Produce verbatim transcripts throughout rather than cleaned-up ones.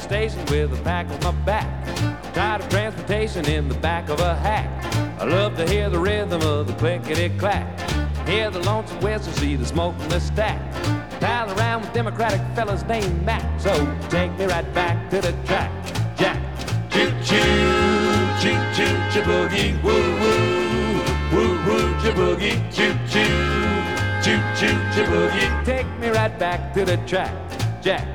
station with a pack on my back. Tired of transportation in the back of a hack. I love to hear the rhythm of the clickety-clack. Hear the lonesome whistle, see the smoke from the stack. Pal around with Democratic fellas named Mac. So take me right back to the track, Jack. Choo-choo, choo-choo, choo-boogie, woo-woo. Woo-woo, choo-boogie, choo-choo, choo-choo, choo-boogie. Take me right back to the track, Jack.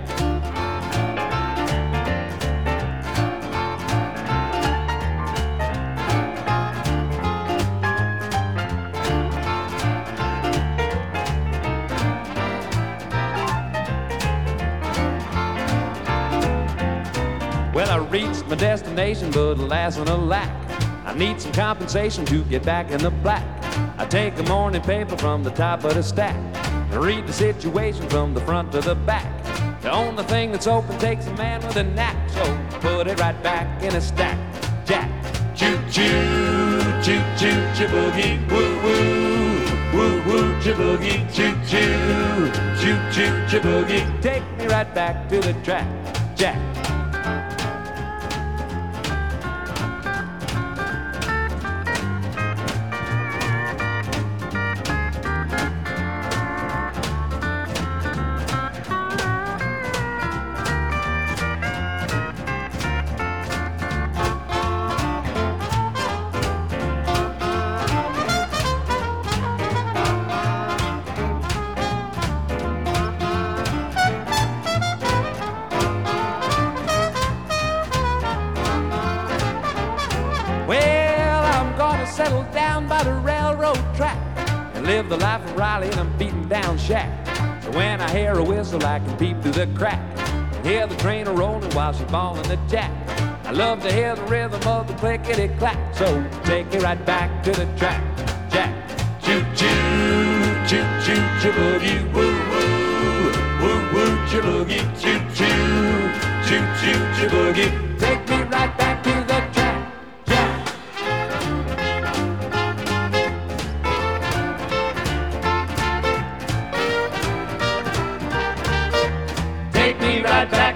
Well, I reached my destination, but alas and alack, I need some compensation to get back in the black. I take a morning paper from the top of the stack and read the situation from the front to the back. The only thing that's open takes a man with a knack, so put it right back in a stack, Jack. Choo-choo, choo-choo, choo-boogie, woo-woo. Woo-woo, choo-boogie, choo-choo, choo-choo, choo-boogie. Take me right back to the track, Jack. Well, I'm gonna settle down by the railroad track and live the life of Riley in a beaten down shack. So when I hear a whistle, I can peep through the crack and hear the train a-rolling while she's ballin' the jack. I love to hear the rhythm of the clickety-clack, so take me right back to the track, Jack. Choo-choo, choo-choo, choo-boogie, woo-woo. Woo-woo, choo-boogie, choo-choo, choo-choo, choo-boogie. Take me right back to the track, Jack. Take me right back.